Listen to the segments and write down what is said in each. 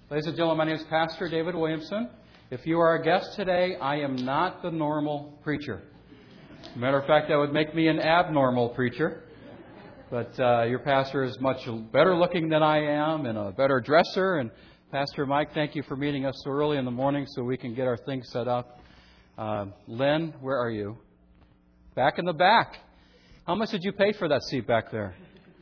Ladies and gentlemen, my name is Pastor David Williamson. If you are a guest today, I am not the normal preacher. Matter of fact, that would make me an abnormal preacher. But your pastor is much better looking than I am and a better dresser. And Pastor Mike, thank you for meeting us so early in the morning so we can get our things set up. Lynn, where are you? Back in the back. How much did you pay for that seat back there?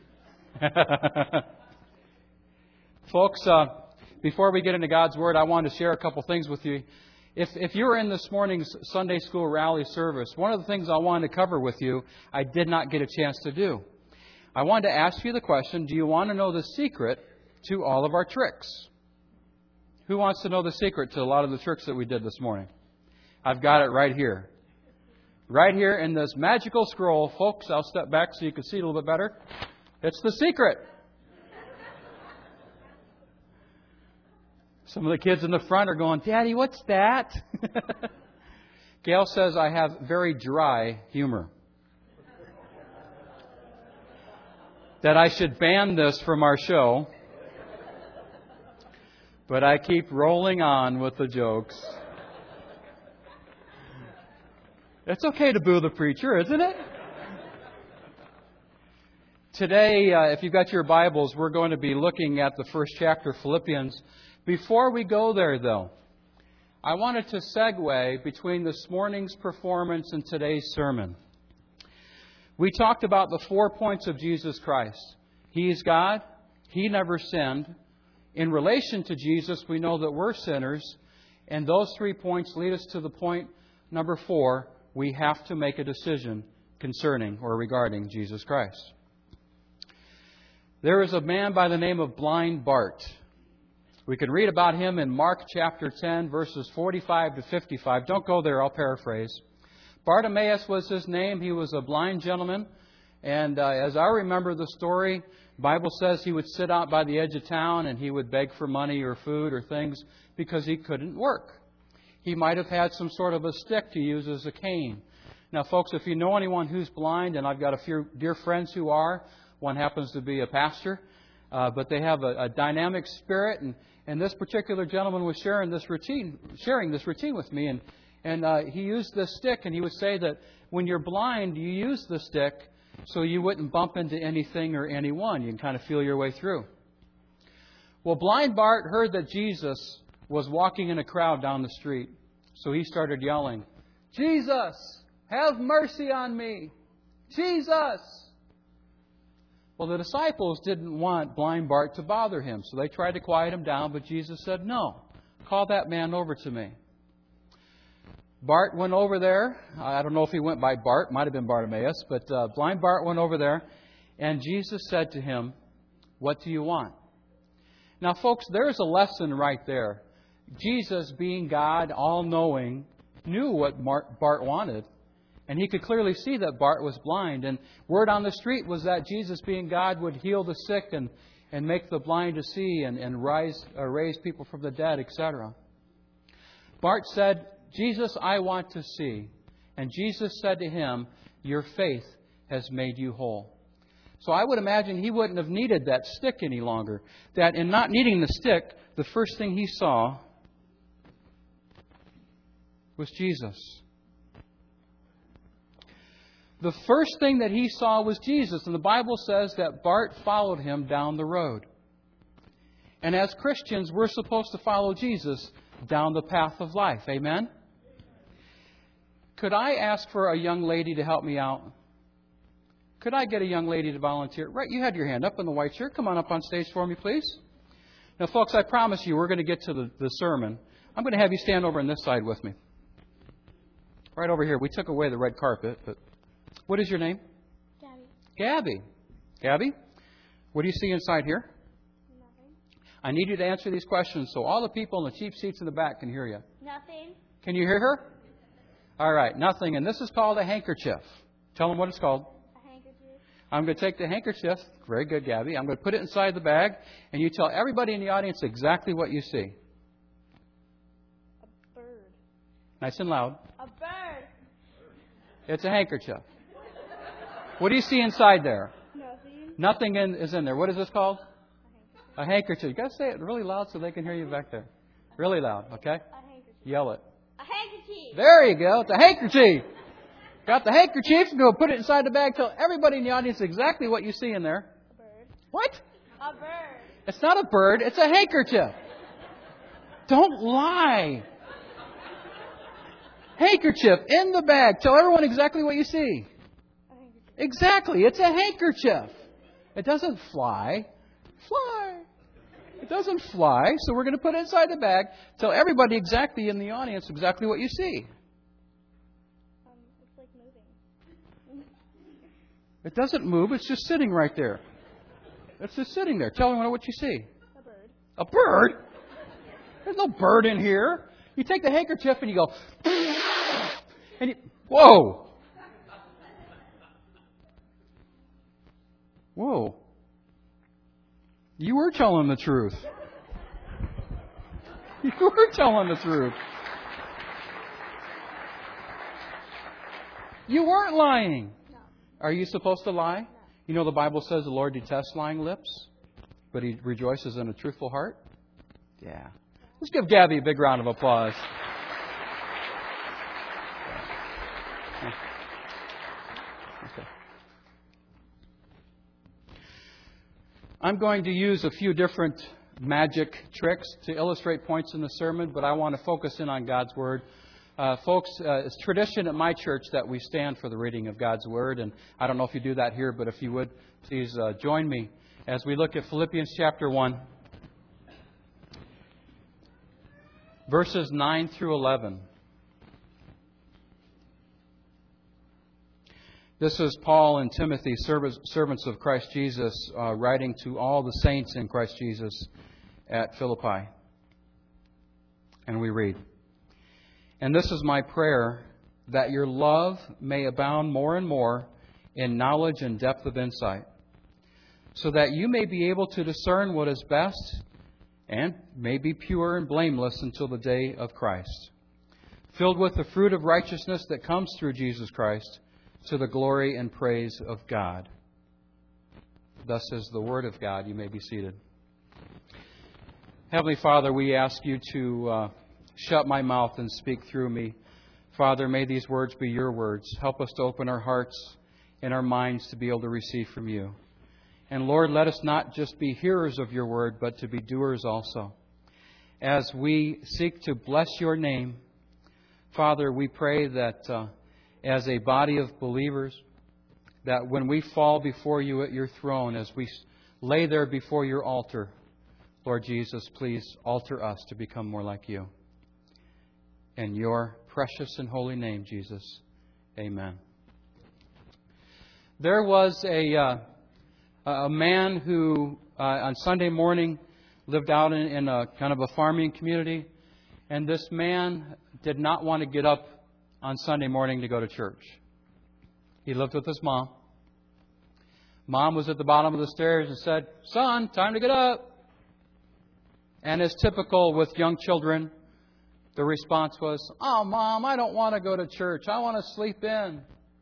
Folks, before we get into God's Word, I want to share a couple things with you. If you were in this morning's Sunday School Rally service, one of the things I wanted to cover with you, I did not get a chance to do. I wanted to ask you the question, do you want to know the secret to all of our tricks? Who wants to know the secret to a lot of the tricks that we did this morning? I've got it right here. Right here in this magical scroll. Folks, I'll step back so you can see it a little bit better. It's the secret. Some of the kids in the front are going, Daddy, what's that? Gail says I have very dry humor. That I should ban this from our show. But I keep rolling on with the jokes. It's okay to boo the preacher, isn't it? Today, if you've got your Bibles, we're going to be looking at the first chapter of Philippians. Before we go there, though, I wanted to segue between this morning's performance and today's sermon. We talked about the 4 points of Jesus Christ. He is God. He never sinned. In relation to Jesus, we know that we're sinners. And those 3 points lead us to the point number 4. We have to make a decision concerning or regarding Jesus Christ. There is a man by the name of Blind Bart. We can read about him in Mark chapter 10, verses 45 to 55. Don't go there, I'll paraphrase. Bartimaeus was his name. He was a blind gentleman. And as I remember the story, the Bible says he would sit out by the edge of town and he would beg for money or food or things because he couldn't work. He might have had some sort of a stick to use as a cane. Now, folks, if you know anyone who's blind, and I've got a few dear friends who are, one happens to be a pastor, but they have a dynamic spirit, and this particular gentleman was sharing this routine with me, and he used this stick, and he would say that when you're blind, you use the stick so you wouldn't bump into anything or anyone. You can kind of feel your way through. Well, Blind Bart heard that Jesus was walking in a crowd down the street, so he started yelling, Jesus, have mercy on me! Jesus! Well, the disciples didn't want Blind Bart to bother him, so they tried to quiet him down, but Jesus said, no, call that man over to me. Bart went over there. I don't know if he went by Bart, might have been Bartimaeus, but Blind Bart went over there, and Jesus said to him, what do you want? Now, folks, there's a lesson right there. Jesus, being God, all-knowing, knew what Bart wanted. And he could clearly see that Bart was blind. And word on the street was that Jesus, being God, would heal the sick and make the blind to see and raise people from the dead, etc. Bart said, Jesus, I want to see. And Jesus said to him, your faith has made you whole. So I would imagine he wouldn't have needed that stick any longer. That in not needing the stick, the first thing he saw was Jesus. The first thing that he saw was Jesus. And the Bible says that Bart followed him down the road. And as Christians, we're supposed to follow Jesus down the path of life. Amen? Could I ask for a young lady to help me out? Could I get a young lady to volunteer? Right, you had your hand up in the white shirt. Come on up on stage for me, please. Now, folks, I promise you we're going to get to the sermon. I'm going to have you stand over on this side with me. Right over here. We took away the red carpet, but... What is your name? Gabby. Gabby, what do you see inside here? Nothing. I need you to answer these questions so all the people in the cheap seats in the back can hear you. Nothing. Can you hear her? All right, nothing. And this is called a handkerchief. Tell them what it's called. A handkerchief. I'm going to take the handkerchief. Very good, Gabby. I'm going to put it inside the bag, and you tell everybody in the audience exactly what you see. A bird. Nice and loud. A bird. It's a handkerchief. What do you see inside there? Nothing. Nothing is in there. What is this called? A handkerchief. You got to say it really loud so they can hear you back there. Really loud, okay? A handkerchief. Yell it. A handkerchief. There you go. It's a handkerchief. Got the handkerchief. Go put it inside the bag. Tell everybody in the audience exactly what you see in there. A bird. What? A bird. It's not a bird. It's a handkerchief. Don't lie. Handkerchief in the bag. Tell everyone exactly what you see. A handkerchief. Exactly. It's a handkerchief. It doesn't fly. Fly. It doesn't fly. So we're going to put it inside the bag. Tell everybody exactly in the audience exactly what you see. It's like moving. It doesn't move. It's just sitting right there. It's just sitting there. Tell everyone what you see. A bird. A bird? There's no bird in here. You take the handkerchief and you go, and you, whoa. Whoa. You were telling the truth. You were telling the truth. You weren't lying. No. Are you supposed to lie? No. You know the Bible says the Lord detests lying lips, but He rejoices in a truthful heart? Yeah. Let's give Gabby a big round of applause. Okay. I'm going to use a few different magic tricks to illustrate points in the sermon, but I want to focus in on God's Word. Folks, it's tradition at my church that we stand for the reading of God's Word, and I don't know if you do that here, but if you would, please join me as we look at Philippians chapter 1, verses 9 through 11. This is Paul and Timothy, servants of Christ Jesus, writing to all the saints in Christ Jesus at Philippi. And we read, "And this is my prayer, that your love may abound more and more in knowledge and depth of insight, so that you may be able to discern what is best and may be pure and blameless until the day of Christ, filled with the fruit of righteousness that comes through Jesus Christ, to the glory and praise of God." Thus is the Word of God. You may be seated. Heavenly Father, we ask you to shut my mouth and speak through me. Father, may these words be your words. Help us to open our hearts and our minds to be able to receive from you. And Lord, let us not just be hearers of your word, but to be doers also. As we seek to bless your name, Father, we pray that as a body of believers, that when we fall before you at your throne, as we lay there before your altar, Lord Jesus, please alter us to become more like you. In your precious and holy name, Jesus, amen. There was a man who on Sunday morning lived out in a kind of a farming community, and this man did not want to get up on Sunday morning to go to church. He lived with his mom. Mom was at the bottom of the stairs and said, "Son, time to get up." And as typical with young children, the response was, "Oh, Mom, I don't want to go to church. I want to sleep in."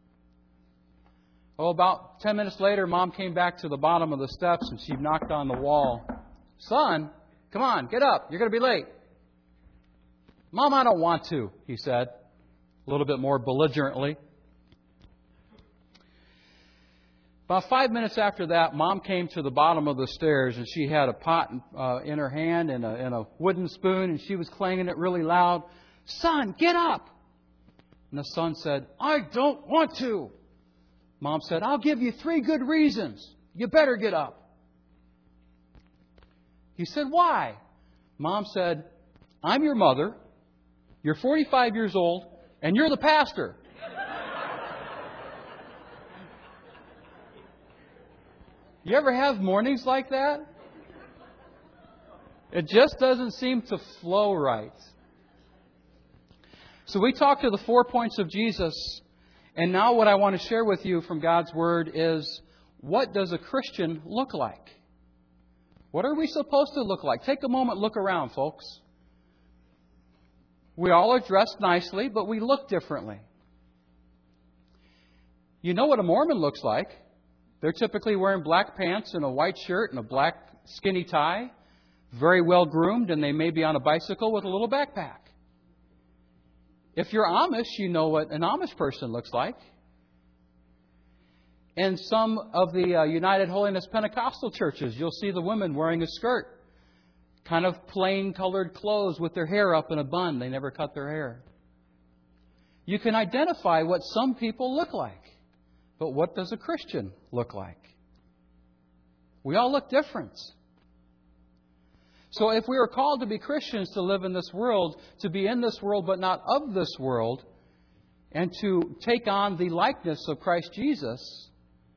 Oh, about 10 minutes later, Mom came back to the bottom of the steps and she knocked on the wall. "Son, come on, get up. You're going to be late." "Mom, I don't want to," he said, a little bit more belligerently. About 5 minutes after that, Mom came to the bottom of the stairs and she had a pot in her hand and a wooden spoon, and she was clanging it really loud. "Son, get up." And the son said, "I don't want to." Mom said, "I'll give you 3 good reasons. You better get up." He said, "Why?" Mom said, "I'm your mother, you're 45 years old, and you're the pastor." You ever have mornings like that? It just doesn't seem to flow right. So we talked to the 4 points of Jesus, and now what I want to share with you from God's Word is, what does a Christian look like? What are we supposed to look like? Take a moment, look around, folks. We all are dressed nicely, but we look differently. You know what a Mormon looks like. They're typically wearing black pants and a white shirt and a black skinny tie, very well groomed, and they may be on a bicycle with a little backpack. If you're Amish, you know what an Amish person looks like. In some of the United Holiness Pentecostal churches, you'll see the women wearing a skirt, kind of plain colored clothes with their hair up in a bun. They never cut their hair. You can identify what some people look like. But what does a Christian look like? We all look different. So if we are called to be Christians, to live in this world, to be in this world but not of this world, and to take on the likeness of Christ Jesus,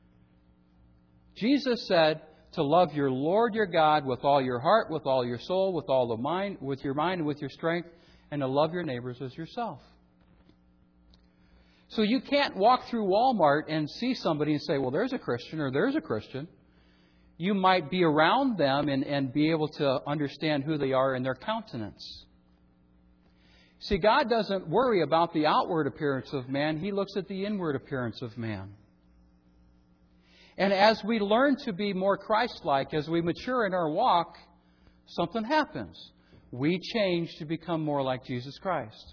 Jesus said to love your Lord your God with all your heart, with all your soul, with all the mind, with your mind and with your strength, and to love your neighbors as yourself. So you can't walk through Walmart and see somebody and say, well, there's a Christian or there's a Christian. You might be around them and be able to understand who they are in their countenance. See, God doesn't worry about the outward appearance of man. He looks at the inward appearance of man. And as we learn to be more Christ-like, as we mature in our walk, something happens. We change to become more like Jesus Christ.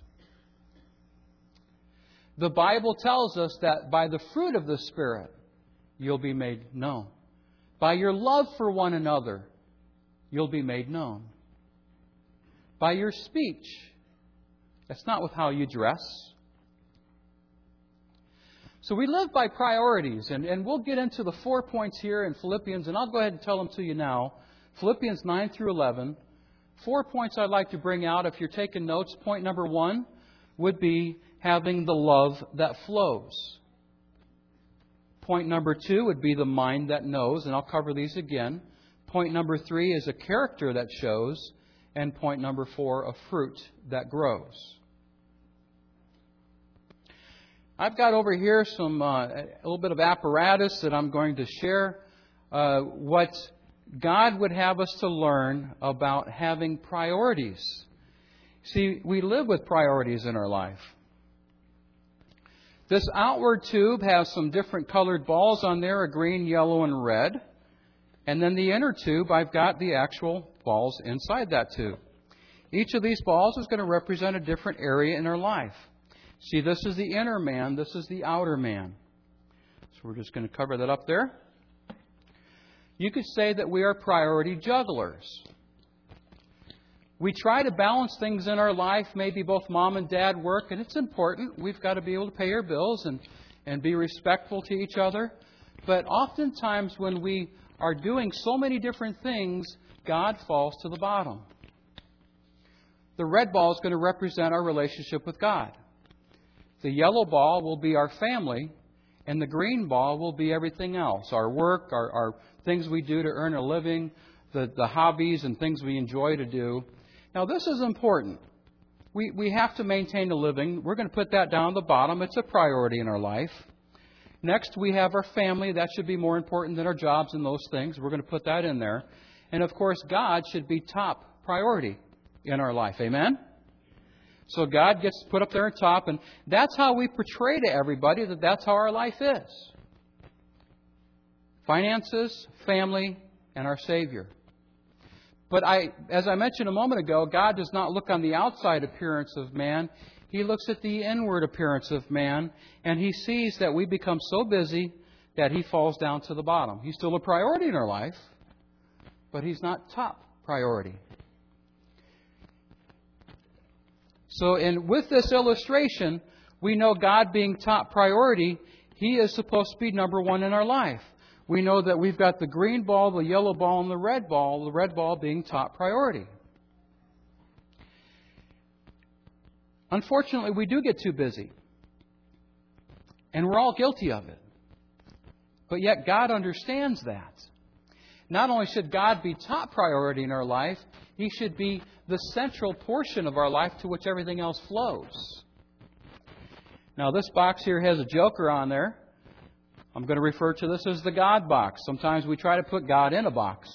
The Bible tells us that by the fruit of the Spirit, you'll be made known. By your love for one another, you'll be made known. By your speech. That's not with how you dress. So we live by priorities, and we'll get into the 4 points here in Philippians, and I'll go ahead and tell them to you now. Philippians 9 through 11. 4 points I'd like to bring out. If you're taking notes, point number 1 would be having the love that flows. Point number 2 would be the mind that knows, and I'll cover these again. Point number 3 is a character that shows, and point number 4, a fruit that grows. I've got over here some a little bit of apparatus that I'm going to share. What God would have us to learn about having priorities. See, we live with priorities in our life. This outward tube has some different colored balls on there, a green, yellow, and red. And then the inner tube, I've got the actual balls inside that tube. Each of these balls is going to represent a different area in our life. See, this is the inner man, this is the outer man. So we're just going to cover that up there. You could say that we are priority jugglers. We try to balance things in our life. Maybe both mom and dad work, and it's important. We've got to be able to pay our bills and be respectful to each other. But oftentimes when we are doing so many different things, God falls to the bottom. The red ball is going to represent our relationship with God. The yellow ball will be our family, and the green ball will be everything else. Our work, our things we do to earn a living, the hobbies and things we enjoy to do. Now, this is important. We have to maintain a living. We're going to put that down at the bottom. It's a priority in our life. Next, we have our family. That should be more important than our jobs and those things. We're going to put that in there. And, of course, God should be top priority in our life. Amen? So God gets put up there on top, and that's how we portray to everybody that that's how our life is. Finances, family, and our Savior. But as I mentioned a moment ago, God does not look on the outside appearance of man. He looks at the inward appearance of man, and He sees that we become so busy that He falls down to the bottom. He's still a priority in our life, but He's not top priority. So with this illustration, we know God being top priority, He is supposed to be number one in our life. We know that we've got the green ball, the yellow ball, and the red ball being top priority. Unfortunately, we do get too busy. And we're all guilty of it. But yet God understands that. Not only should God be top priority in our life, He should be the central portion of our life to which everything else flows. Now, this box here has a joker on there. I'm going to refer to this as the God box. Sometimes we try to put God in a box.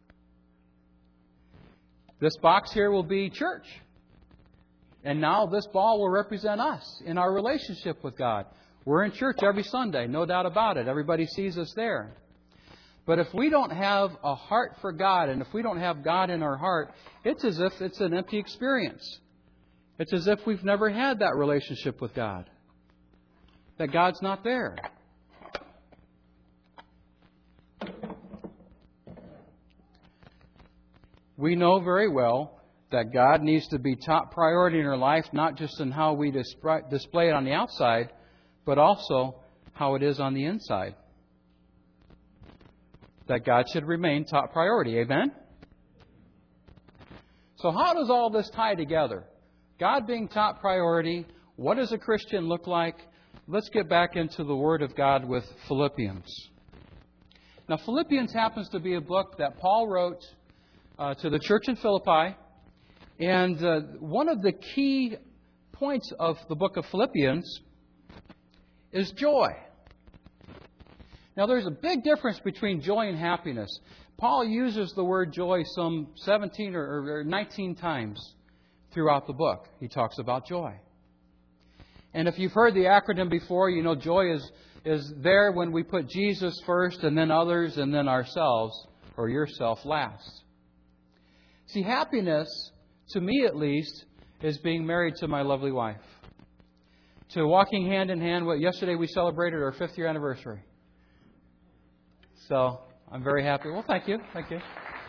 This box here will be church. And now this ball will represent us in our relationship with God. We're in church every Sunday, no doubt about it. Everybody sees us there. But if we don't have a heart for God, and if we don't have God in our heart, it's as if it's an empty experience. It's as if we've never had that relationship with God. That God's not there. We know very well that God needs to be top priority in our life, not just in how we display it on the outside, but also how it is on the inside. That God should remain top priority. Amen? So how does all this tie together? God being top priority, what does a Christian look like? Let's get back into the Word of God with Philippians. Now, Philippians happens to be a book that Paul wrote to the church in Philippi. And one of the key points of the book of Philippians is joy. Now, there's a big difference between joy and happiness. Paul uses the word joy some 17 or 19 times throughout the book. He talks about joy. And if you've heard the acronym before, you know joy is there when we put Jesus first and then others and then ourselves or yourself last. See, happiness, to me at least, is being married to my lovely wife. To walking hand in hand. Yesterday we celebrated our 5th year anniversary. So I'm very happy. Well, thank you. Thank you.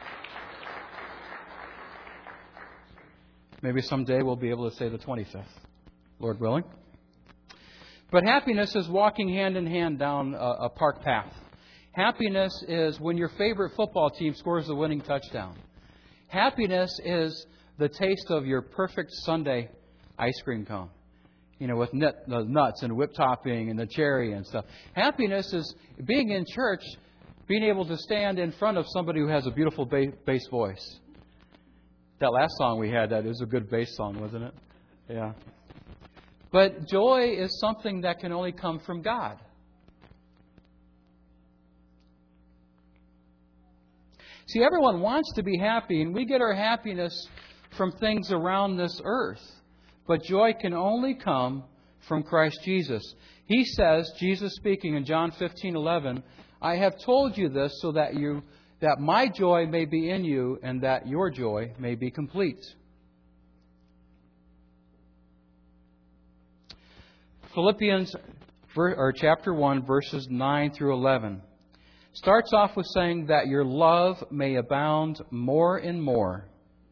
Maybe someday we'll be able to say the 25th, Lord willing. But happiness is walking hand in hand down a park path. Happiness is when your favorite football team scores the winning touchdown. Happiness is the taste of your perfect Sunday ice cream cone. You know, with the nuts and whipped topping and the cherry and stuff. Happiness is being in church, being able to stand in front of somebody who has a beautiful bass voice. That last song we had, that is a good bass song, wasn't it? Yeah. But joy is something that can only come from God. See, everyone wants to be happy, and we get our happiness from things around this earth. But joy can only come from Christ Jesus. He says, Jesus speaking in John 15:11, I have told you this so that my joy may be in you and that your joy may be complete. Philippians chapter 1, verses 9 through 11, starts off with saying that your love may abound more and more.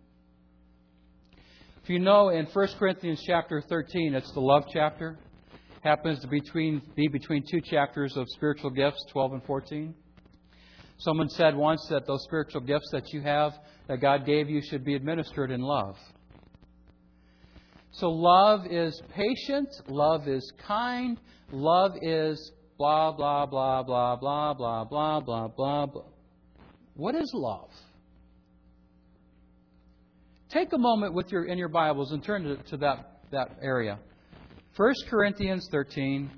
If you know, in 1 Corinthians chapter 13, it's the love chapter. Happens to be between two chapters of spiritual gifts, 12 and 14. Someone said once that those spiritual gifts that you have, that God gave you, should be administered in love. So love is patient, love is kind, love is blah, blah, blah, blah, blah, blah, blah, blah, blah, blah. What is love? Take a moment in your Bibles and turn to that area. 1 Corinthians 13.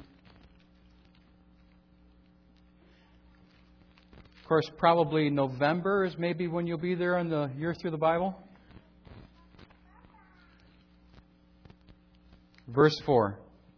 Of course, probably November is maybe when you'll be there on the year through the Bible. Verse 4.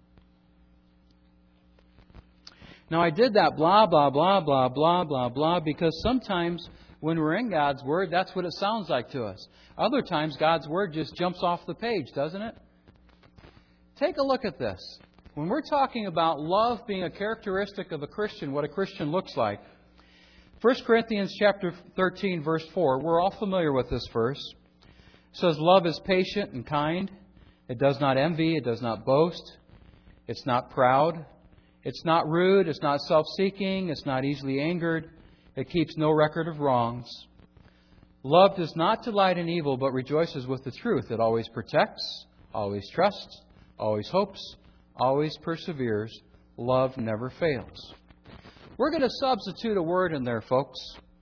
Now I did that blah, blah, blah, blah, blah, blah, blah, because sometimes when we're in God's Word, that's what it sounds like to us. Other times, God's Word just jumps off the page, doesn't it? Take a look at this. When we're talking about love being a characteristic of a Christian, what a Christian looks like, 1 Corinthians chapter 13, verse 4, we're all familiar with this verse. It says, love is patient and kind. It does not envy. It does not boast. It's not proud. It's not rude. It's not self-seeking. It's not easily angered. It keeps no record of wrongs. Love does not delight in evil, but rejoices with the truth. It always protects, always trusts, always hopes, always perseveres. Love never fails. We're going to substitute a word in there, folks.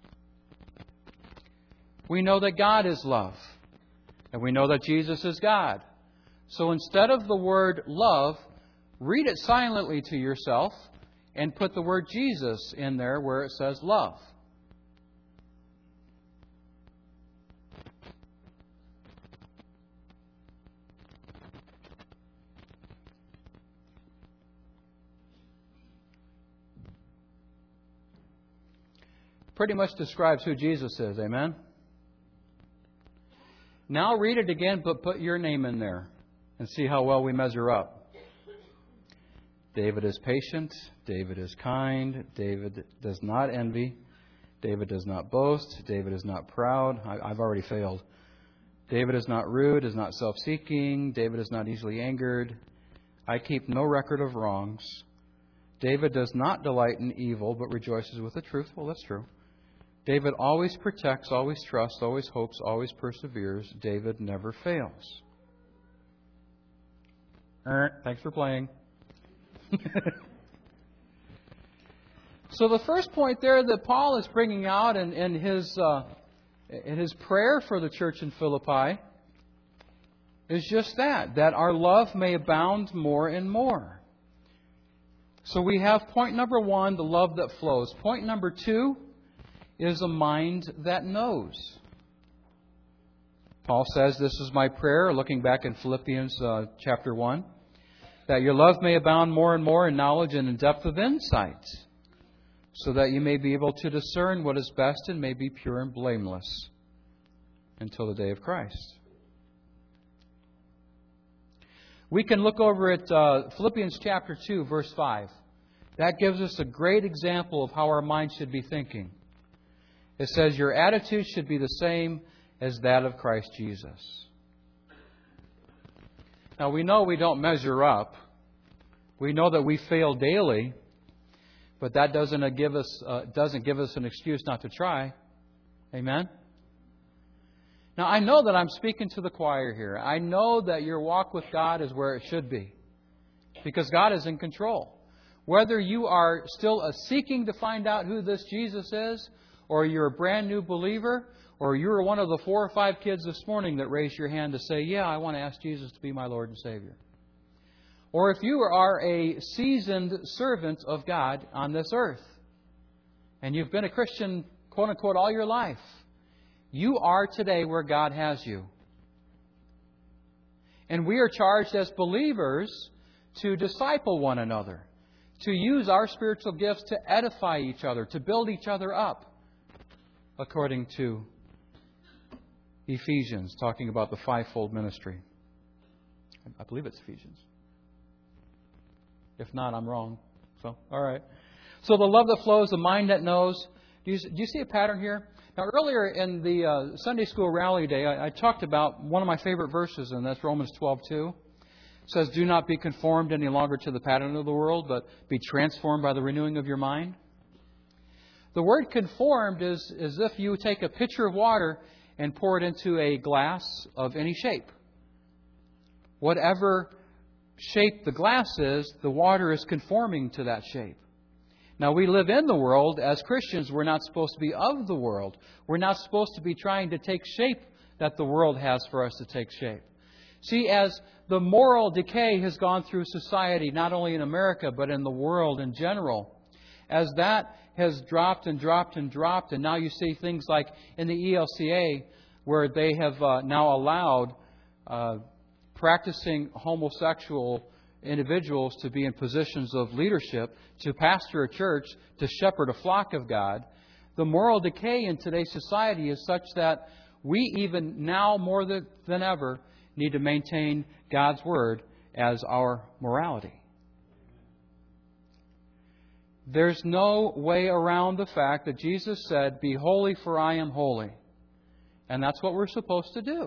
We know that God is love. And we know that Jesus is God. So instead of the word love, read it silently to yourself and put the word Jesus in there where it says love. pretty much describes who Jesus is. Amen? Now read it again, but put your name in there and see how well we measure up. David is patient. David is kind. David does not envy. David does not boast. David is not proud. I've already failed. David is not rude, is not self-seeking. David is not easily angered. I keep no record of wrongs. David does not delight in evil, but rejoices with the truth. Well, that's true. David always protects, always trusts, always hopes, always perseveres. David never fails. Thanks for playing. So the first point there that Paul is bringing out in his prayer for the church in Philippi is just that our love may abound more and more. So we have point number 1, the love that flows. Point number 2 is a mind that knows. Paul says, this is my prayer, looking back in Philippians chapter 1, that your love may abound more and more in knowledge and in depth of insight, so that you may be able to discern what is best and may be pure and blameless until the day of Christ. We can look over at Philippians chapter 2, verse 5. That gives us a great example of how our mind should be thinking. It says, your attitude should be the same as that of Christ Jesus. Now, we know we don't measure up. We know that we fail daily. But that doesn't give us an excuse not to try. Amen? Now, I know that I'm speaking to the choir here. I know that your walk with God is where it should be. Because God is in control. Whether you are still seeking to find out who this Jesus is, or you're a brand new believer, or you're one of the 4 or 5 kids this morning that raised your hand to say, yeah, I want to ask Jesus to be my Lord and Savior. Or if you are a seasoned servant of God on this earth, and you've been a Christian, quote unquote, all your life, you are today where God has you. And we are charged as believers to disciple one another, to use our spiritual gifts to edify each other, to build each other up, according to Ephesians, talking about the fivefold ministry. I believe it's Ephesians. If not, I'm wrong. So, all right. So the love that flows, the mind that knows. Do you see a pattern here? Now, earlier in the Sunday School Rally Day, I talked about one of my favorite verses, and that's Romans 12:2. It says, do not be conformed any longer to the pattern of the world, but be transformed by the renewing of your mind. The word conformed is as if you take a pitcher of water and pour it into a glass of any shape. Whatever shape the glass is, the water is conforming to that shape. Now, we live in the world. As Christians, we're not supposed to be of the world. We're not supposed to be trying to take shape that the world has for us to take shape. See, as the moral decay has gone through society, not only in America, but in the world in general, as that has dropped and dropped and dropped, and now you see things like in the ELCA, where they have now allowed practicing homosexual individuals to be in positions of leadership, to pastor a church, to shepherd a flock of God. The moral decay in today's society is such that we even now more than ever need to maintain God's Word as our morality. There's no way around the fact that Jesus said, be holy for I am holy. And that's what we're supposed to do.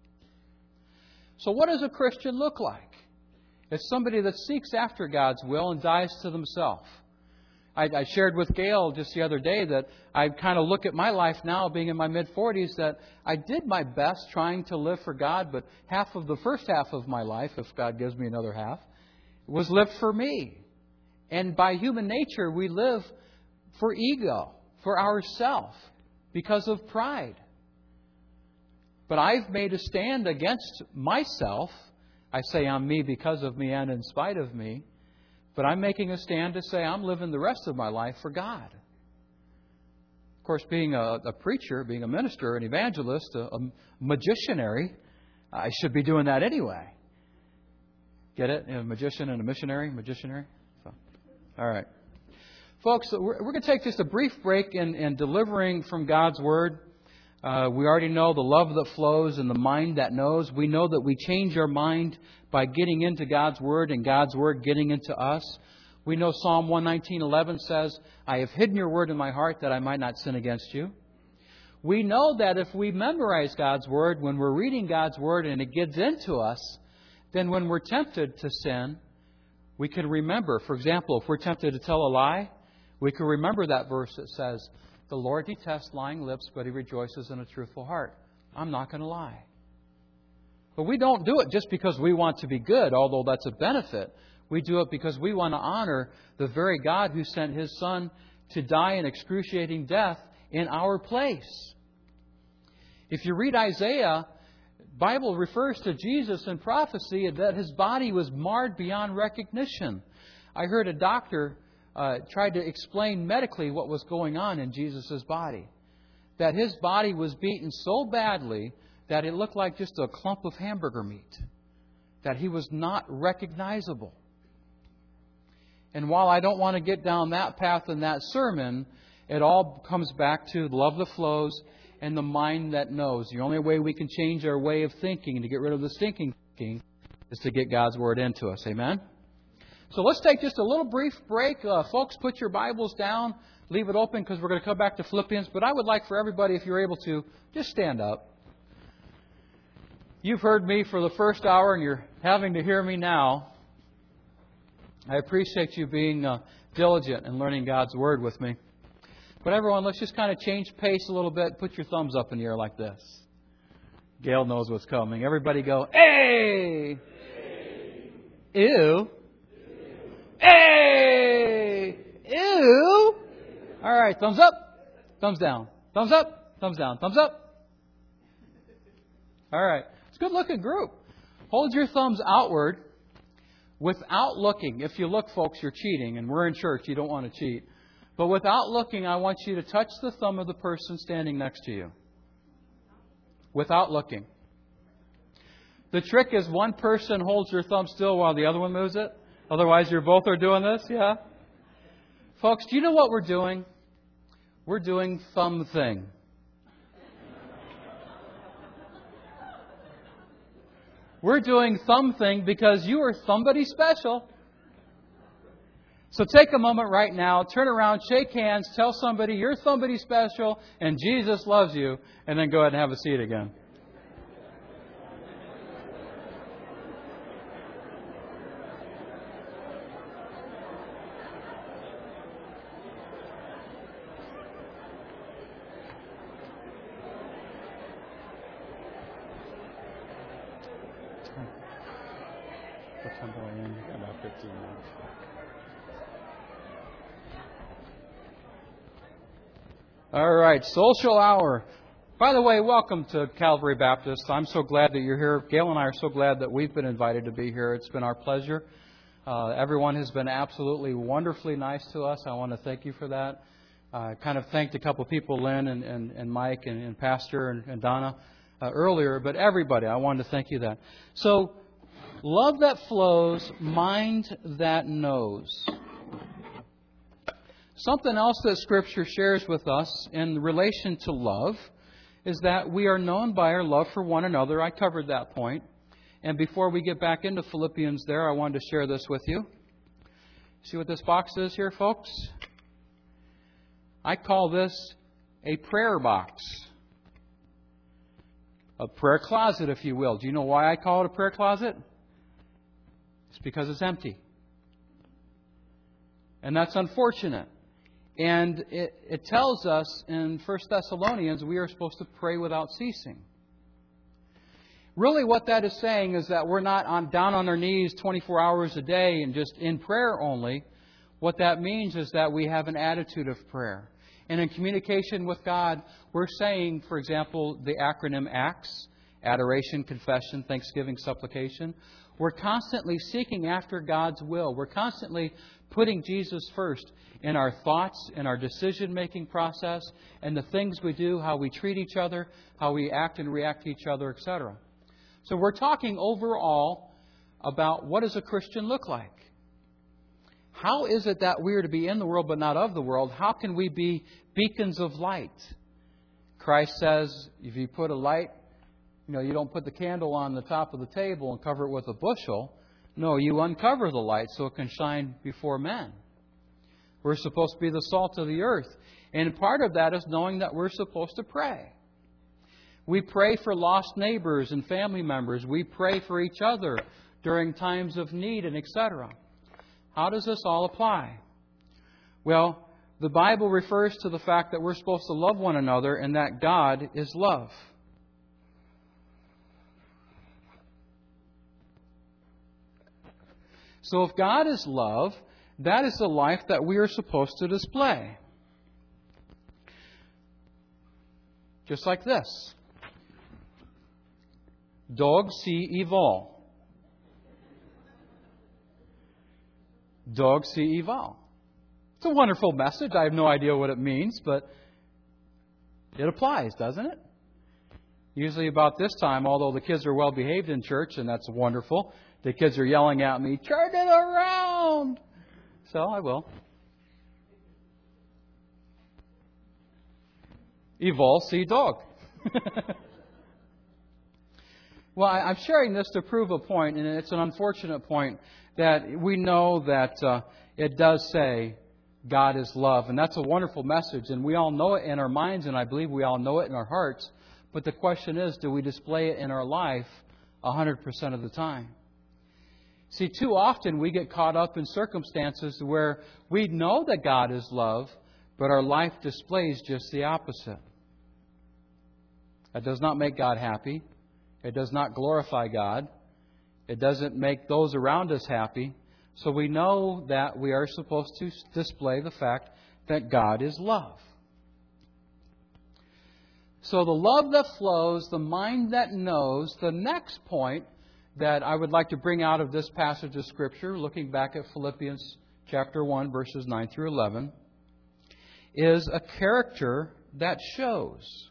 So what does a Christian look like? It's somebody that seeks after God's will and dies to themselves. I shared with Gail just the other day that I kind of look at my life now, being in my mid-40s, that I did my best trying to live for God, but the first half of my life, if God gives me another half, was lived for me. And by human nature, we live for ego, for ourself, because of pride. But I've made a stand against myself. I say I'm me because of me and in spite of me. But I'm making a stand to say I'm living the rest of my life for God. Of course, being a preacher, being a minister, an evangelist, a magicianary, I should be doing that anyway. Get it? A magician and a missionary? Magicianary? So, all right. Folks, we're going to take just a brief break in delivering from God's Word. We already know the love that flows and the mind that knows. We know that we change our mind by getting into God's Word and God's Word getting into us. We know Psalm 119:11 says, I have hidden your Word in my heart that I might not sin against you. We know that if we memorize God's Word, when we're reading God's Word and it gets into us, then when we're tempted to sin, we can remember. For example, if we're tempted to tell a lie, we can remember that verse that says, the Lord detests lying lips, but He rejoices in a truthful heart. I'm not going to lie. But we don't do it just because we want to be good, although that's a benefit. We do it because we want to honor the very God who sent His Son to die an excruciating death in our place. If you read Isaiah, the Bible refers to Jesus in prophecy that His body was marred beyond recognition. I heard a doctor tried to explain medically what was going on in Jesus' body. That His body was beaten so badly that it looked like just a clump of hamburger meat. That He was not recognizable. And while I don't want to get down that path in that sermon, it all comes back to love that flows and the mind that knows. The only way we can change our way of thinking to get rid of the stinking thinking is to get God's Word into us. Amen? So let's take just a little brief break. Folks, put your Bibles down. Leave it open because we're going to come back to Philippians. But I would like for everybody, if you're able to, just stand up. You've heard me for the first hour and you're having to hear me now. I appreciate you being diligent and learning God's Word with me. But everyone, let's just kind of change pace a little bit. Put your thumbs up in the air like this. Gail knows what's coming. Everybody go, hey! Ew! Hey! Ew! All right, thumbs up, thumbs down, thumbs up, thumbs down, thumbs up. All right, it's a good looking group. Hold your thumbs outward without looking. If you look, folks, you're cheating, and we're in church. You don't want to cheat. But without looking, I want you to touch the thumb of the person standing next to you. Without looking. The trick is one person holds your thumb still while the other one moves it. Otherwise, you both are doing this, yeah? Folks, do you know what we're doing? We're doing thumb thing. We're doing thumb thing because you are somebody special. So take a moment right now, turn around, shake hands, tell somebody you're somebody special and Jesus loves you, and then go ahead and have a seat again. What time do I end? About 15 minutes. All right, social hour. By the way, welcome to Calvary Baptist. I'm so glad that you're here. Gail and I are so glad that we've been invited to be here. It's been our pleasure. Everyone has been absolutely wonderfully nice to us. I want to thank you for that. I kind of thanked a couple of people, Lynn and Mike and Pastor and Donna earlier, but everybody, I wanted to thank you that. So, love that flows, mind that knows. Something else that Scripture shares with us in relation to love is that we are known by our love for one another. I covered that point. And before we get back into Philippians there, I wanted to share this with you. See what this box is here, folks? I call this a prayer box. A prayer closet, if you will. Do you know why I call it a prayer closet? It's because it's empty. And that's unfortunate. And it tells us in 1 Thessalonians we are supposed to pray without ceasing. Really what that is saying is that we're not down on our knees 24 hours a day and just in prayer only. What that means is that we have an attitude of prayer. And in communication with God, we're saying, for example, the acronym ACTS, Adoration, Confession, Thanksgiving, Supplication. We're constantly seeking after God's will. We're constantly putting Jesus first in our thoughts, in our decision-making process, and the things we do, how we treat each other, how we act and react to each other, etc. So we're talking overall about what does a Christian look like? how is it that we are to be in the world but not of the world? How can we be beacons of light? Christ says, if you put a light, you don't put the candle on the top of the table and cover it with a bushel. No, you uncover the light so it can shine before men. We're supposed to be the salt of the earth. And part of that is knowing that we're supposed to pray. We pray for lost neighbors and family members. We pray for each other during times of need and etc. How does this all apply? Well, the Bible refers to the fact that we're supposed to love one another and that God is love. So if God is love, that is the life that we are supposed to display. Just like this. Dog see eval. Dog see eval. It's a wonderful message. I have no idea what it means, but it applies, doesn't it? Usually about this time, although the kids are well behaved in church, and that's wonderful, the kids are yelling at me, "Turn it around!" So I will. Eval see dog. Well, I'm sharing this to prove a point, and it's an unfortunate point, that we know that it does say God is love. And that's a wonderful message, and we all know it in our minds, and I believe we all know it in our hearts. But the question is, do we display it in our life 100% of the time? See, too often we get caught up in circumstances where we know that God is love, but our life displays just the opposite. That does not make God happy. It does not glorify God. It doesn't make those around us happy. So we know that we are supposed to display the fact that God is love. So the love that flows, the mind that knows, the next point that I would like to bring out of this passage of Scripture, looking back at Philippians chapter 1, verses 9 through 11, is a character that shows.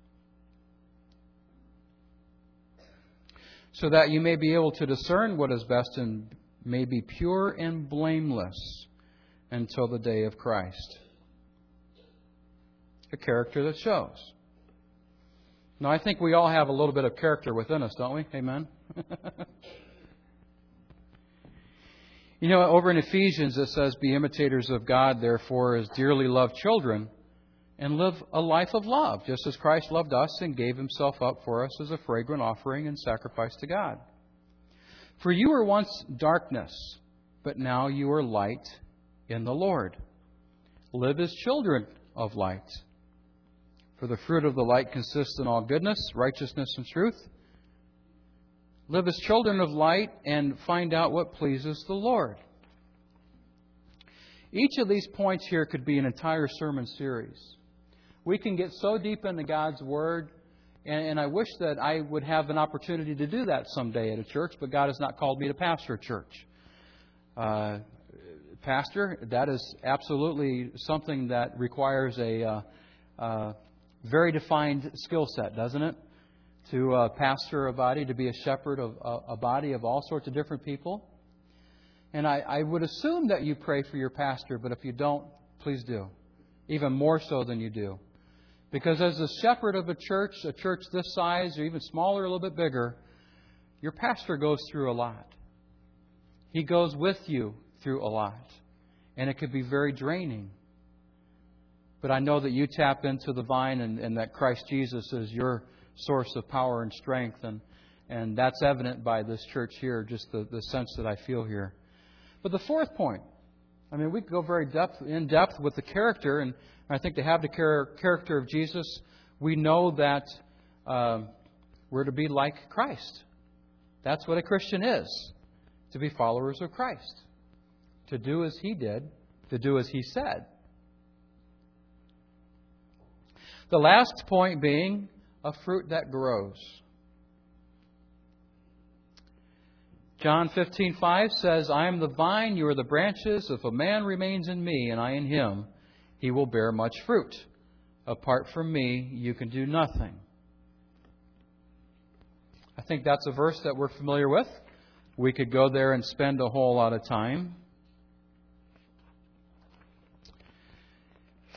So that you may be able to discern what is best and may be pure and blameless until the day of Christ. A character that shows. Now, I think we all have a little bit of character within us, don't we? Amen? Over in Ephesians it says, "Be imitators of God, therefore, as dearly loved children, and live a life of love, just as Christ loved us and gave Himself up for us as a fragrant offering and sacrifice to God. For you were once darkness, but now you are light in the Lord. Live as children of light. For the fruit of the light consists in all goodness, righteousness, and truth. Live as children of light and find out what pleases the Lord." Each of these points here could be an entire sermon series. We can get so deep into God's Word, and I wish that I would have an opportunity to do that someday at a church, but God has not called me to pastor a church. Pastor, that is absolutely something that requires a very defined skill set, doesn't it? To pastor a body, to be a shepherd of a body of all sorts of different people. And I would assume that you pray for your pastor, but if you don't, please do. Even more so than you do. Because as a shepherd of a church this size or even smaller, a little bit bigger, your pastor goes through a lot. He goes with you through a lot. And it could be very draining. But I know that you tap into the vine and that Christ Jesus is your source of power and strength. And that's evident by this church here, just the sense that I feel here. But the fourth point, we could go very in depth with the character, and I think to have the character of Jesus, we know that we're to be like Christ. That's what a Christian is, to be followers of Christ. To do as He did, to do as He said. The last point being a fruit that grows. John 15:5 says, "I am the vine, you are the branches. If a man remains in me and I in him, he will bear much fruit. Apart from me, you can do nothing." I think that's a verse that we're familiar with. We could go there and spend a whole lot of time.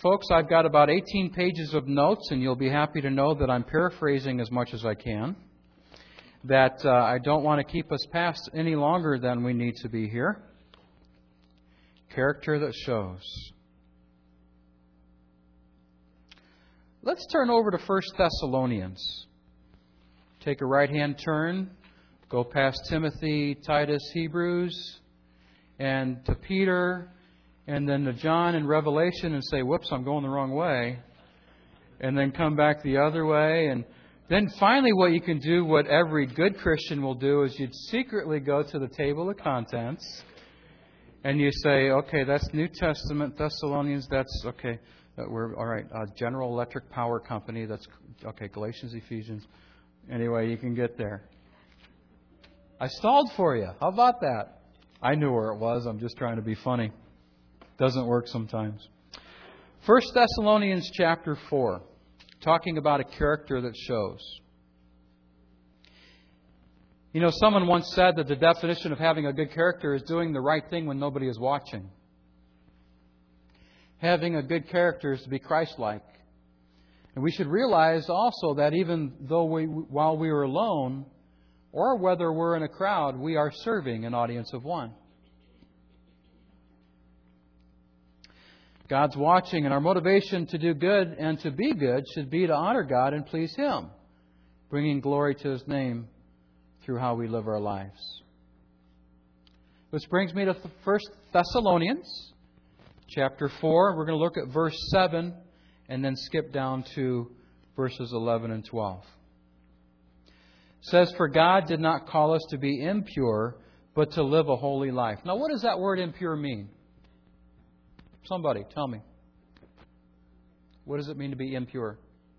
Folks, I've got about 18 pages of notes, and you'll be happy to know that I'm paraphrasing as much as I can. That I don't want to keep us past any longer than we need to be here. Character that shows. Let's turn over to 1 Thessalonians. Take a right-hand turn, go past Timothy, Titus, Hebrews, and to Peter, and then to John and Revelation and say, whoops, I'm going the wrong way. And then come back the other way. And then finally what you can do, what every good Christian will do, is you'd secretly go to the table of contents and you say, okay, that's New Testament, Thessalonians, that's, okay, we're, all right, General Electric Power Company, that's, okay, Galatians, Ephesians. Anyway, you can get there. I stalled for you. How about that? I knew where it was. I'm just trying to be funny. Doesn't work sometimes. 1 Thessalonians chapter 4, talking about a character that shows. You know, someone once said that the definition of having a good character is doing the right thing when nobody is watching. Having a good character is to be Christ-like. And we should realize also that even though while we are alone, or whether we're in a crowd, we are serving an audience of one. God's watching, and our motivation to do good and to be good should be to honor God and please Him, bringing glory to His name through how we live our lives. Which brings me to 1 Thessalonians chapter 4. We're going to look at verse 7 and then skip down to verses 11 and 12. It says, "For God did not call us to be impure, but to live a holy life." Now, what does that word impure mean? Somebody, tell me. What does it mean to be impure?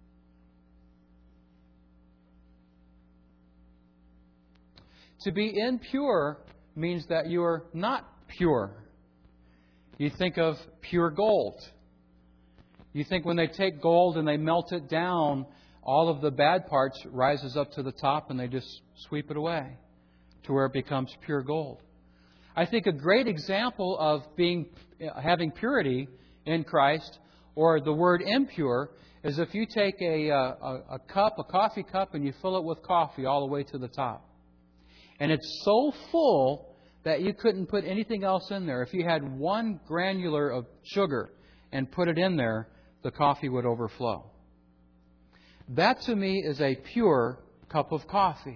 To be impure means that you are not pure. You think of pure gold. You think when they take gold and they melt it down, all of the bad parts rises up to the top and they just sweep it away to where it becomes pure gold. I think a great example of having purity in Christ, or the word impure, is if you take a coffee cup, and you fill it with coffee all the way to the top. And it's so full that you couldn't put anything else in there. If you had one granular of sugar and put it in there, the coffee would overflow. That to me is a pure cup of coffee.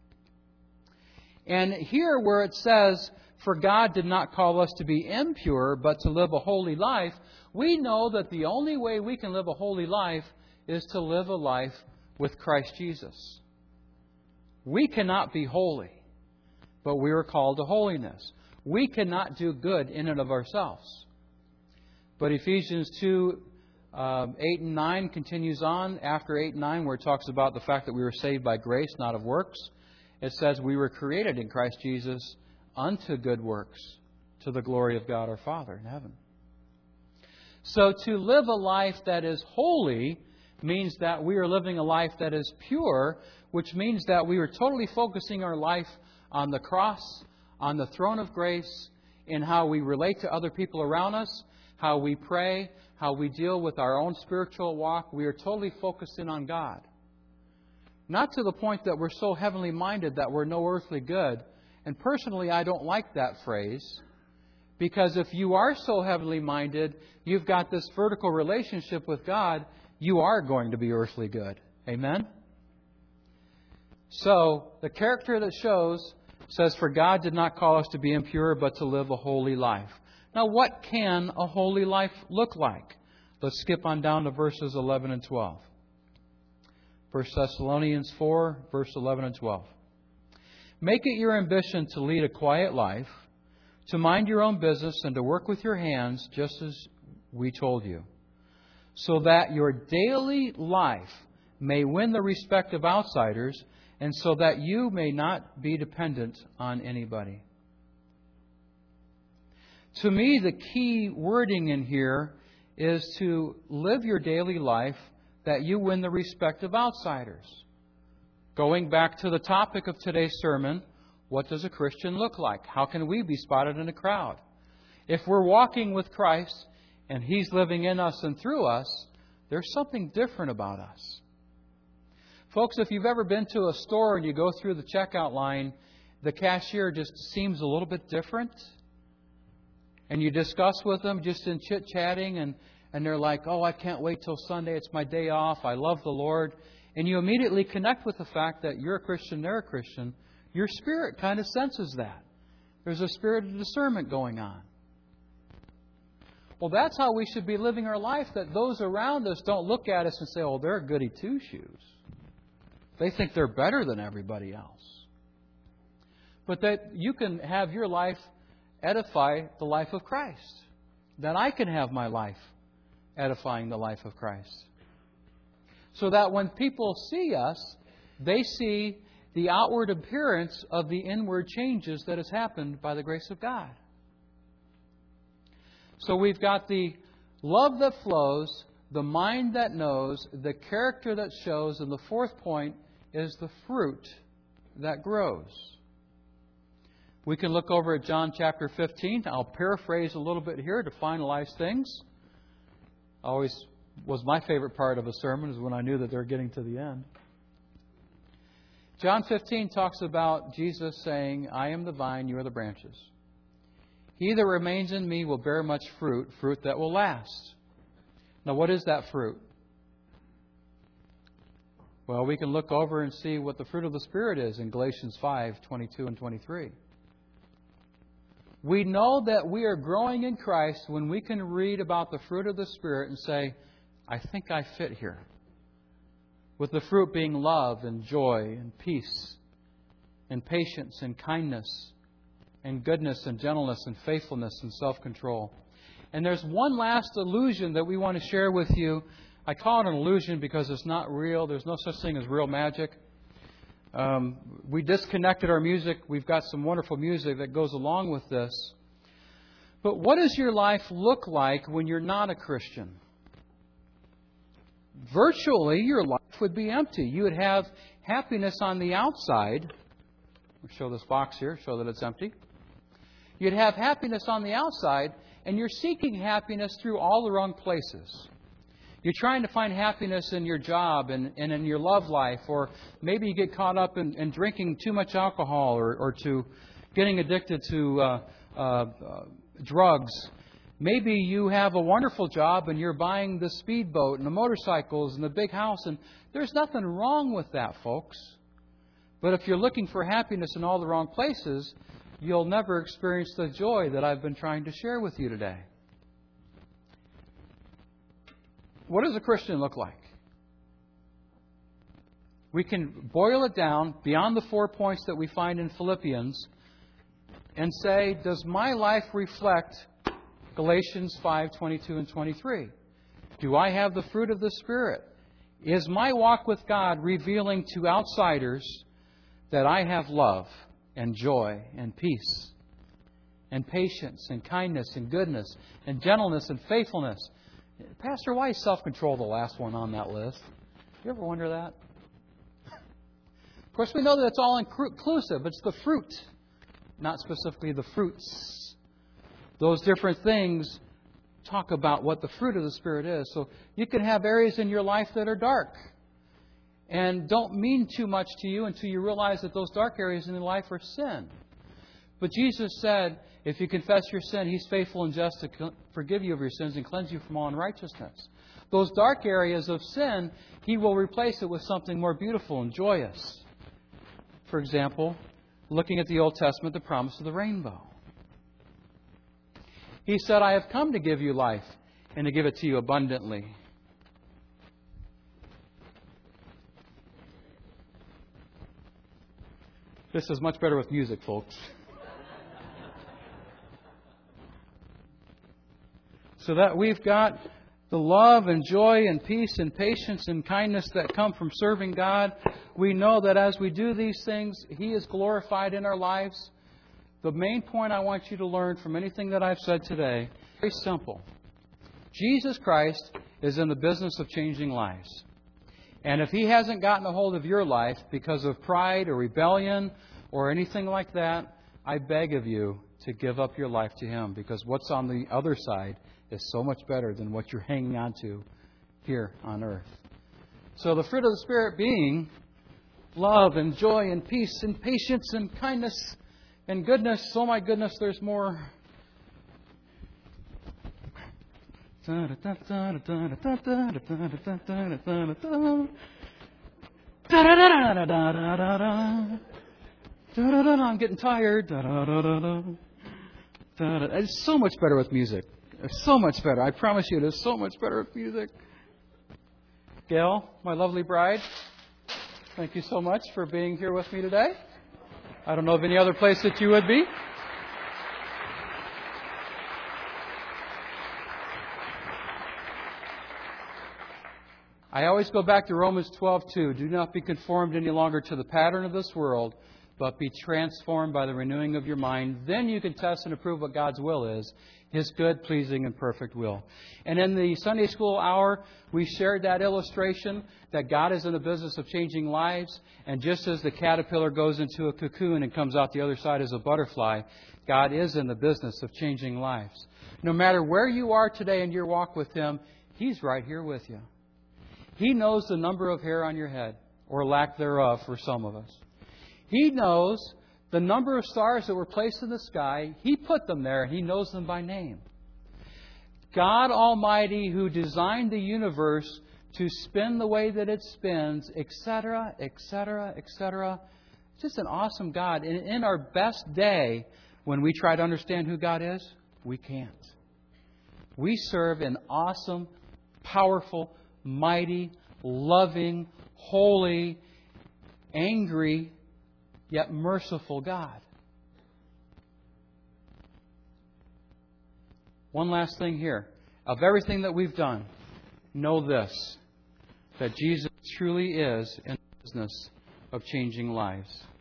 And here where it says, "For God did not call us to be impure, but to live a holy life," we know that the only way we can live a holy life is to live a life with Christ Jesus. We cannot be holy, but we are called to holiness. We cannot do good in and of ourselves. But Ephesians 2, 8 and 9 continues on after 8 and 9, where it talks about the fact that we were saved by grace, not of works. It says we were created in Christ Jesus unto good works, to the glory of God our Father in heaven. So to live a life that is holy means that we are living a life that is pure, which means that we are totally focusing our life on the cross, on the throne of grace, in how we relate to other people around us, how we pray, how we deal with our own spiritual walk. We are totally focused in on God. Not to the point that we're so heavenly minded that we're no earthly good. And personally, I don't like that phrase, because if you are so heavenly minded, you've got this vertical relationship with God, you are going to be earthly good. Amen? So, the character that shows says, "For God did not call us to be impure, but to live a holy life." Now, what can a holy life look like? Let's skip on down to verses 11 and 12. 1 Thessalonians 4, verse 11 and 12. "Make it your ambition to lead a quiet life, to mind your own business, and to work with your hands, just as we told you, so that your daily life may win the respect of outsiders, and so that you may not be dependent on anybody." To me, the key wording in here is to live your daily life that you win the respect of outsiders. Going back to the topic of today's sermon, what does a Christian look like? How can we be spotted in a crowd? If we're walking with Christ and He's living in us and through us, there's something different about us. Folks, if you've ever been to a store and you go through the checkout line, the cashier just seems a little bit different. And you discuss with them just in chit-chatting, and they're like, oh, I can't wait till Sunday. It's my day off. I love the Lord. And you immediately connect with the fact that you're a Christian, they're a Christian. Your spirit kind of senses that. There's a spirit of discernment going on. Well, that's how we should be living our life, that those around us don't look at us and say, oh, they're goody two-shoes. They think they're better than everybody else. But that you can have your life edify the life of Christ. That I can have my life edifying the life of Christ. So that when people see us, they see the outward appearance of the inward changes that has happened by the grace of God. So we've got the love that flows, the mind that knows, the character that shows, and the fourth point is the fruit that grows. We can look over at John chapter 15. I'll paraphrase a little bit here to finalize things. Always was my favorite part of a sermon is when I knew that they're getting to the end. John 15 talks about Jesus saying, I am the vine, you are the branches. He that remains in me will bear much fruit, fruit that will last. Now, what is that fruit? Well, we can look over and see what the fruit of the Spirit is in Galatians 5:22 and 23. We know that we are growing in Christ when we can read about the fruit of the Spirit and say, I think I fit here. With the fruit being love and joy and peace and patience and kindness and goodness and gentleness and faithfulness and self-control. And there's one last illusion that we want to share with you. I call it an illusion because it's not real. There's no such thing as real magic. We disconnected our music. We've got some wonderful music that goes along with this. But what does your life look like when you're not a Christian? Virtually, your life would be empty. You would have happiness on the outside. I'll show this box here, show that it's empty. You'd have happiness on the outside, and you're seeking happiness through all the wrong places. You're trying to find happiness in your job and in your love life, or maybe you get caught up in drinking too much alcohol or to getting addicted to drugs. Maybe you have a wonderful job and you're buying the speedboat and the motorcycles and the big house, and there's nothing wrong with that, folks. But if you're looking for happiness in all the wrong places, you'll never experience the joy that I've been trying to share with you today. What does a Christian look like? We can boil it down beyond the 4 points that we find in Philippians and say, does my life reflect Galatians 5:22 and 23? Do I have the fruit of the Spirit? Is my walk with God revealing to outsiders that I have love and joy and peace and patience and kindness and goodness and gentleness and faithfulness? Pastor, why is self-control the last one on that list? You ever wonder that? Of course, we know that it's all inclusive. It's the fruit, not specifically the fruits. Those different things talk about what the fruit of the Spirit is. So you can have areas in your life that are dark and don't mean too much to you until you realize that those dark areas in your life are sin. But Jesus said, if you confess your sin, He's faithful and just to forgive you of your sins and cleanse you from all unrighteousness. Those dark areas of sin, He will replace it with something more beautiful and joyous. For example, looking at the Old Testament, the promise of the rainbow. He said, I have come to give you life and to give it to you abundantly. This is much better with music, folks. So that we've got the love and joy and peace and patience and kindness that come from serving God. We know that as we do these things, He is glorified in our lives. The main point I want you to learn from anything that I've said today, very simple. Jesus Christ is in the business of changing lives. And if He hasn't gotten a hold of your life because of pride or rebellion or anything like that, I beg of you to give up your life to Him, because what's on the other side is so much better than what you're hanging on to here on earth. So the fruit of the Spirit being love and joy and peace and patience and kindness and goodness. Oh my goodness, there's more. I'm getting tired. It's so much better with music. It's so much better. I promise you, it is so much better with music. Gail, my lovely bride, thank you so much for being here with me today. I don't know of any other place that you would be. I always go back to Romans 12:2. Do not be conformed any longer to the pattern of this world, but be transformed by the renewing of your mind. Then you can test and approve what God's will is, His good, pleasing, and perfect will. And in the Sunday school hour, we shared that illustration that God is in the business of changing lives. And just as the caterpillar goes into a cocoon and comes out the other side as a butterfly, God is in the business of changing lives. No matter where you are today in your walk with Him, He's right here with you. He knows the number of hair on your head, or lack thereof for some of us. He knows the number of stars that were placed in the sky. He put them there, and He knows them by name. God Almighty, who designed the universe to spin the way that it spins, etc., etc., etc. Just an awesome God. And in our best day, when we try to understand who God is, we can't. We serve an awesome, powerful, mighty, loving, holy, angry, yet merciful God. One last thing here. Of everything that we've done, know this, that Jesus truly is in the business of changing lives.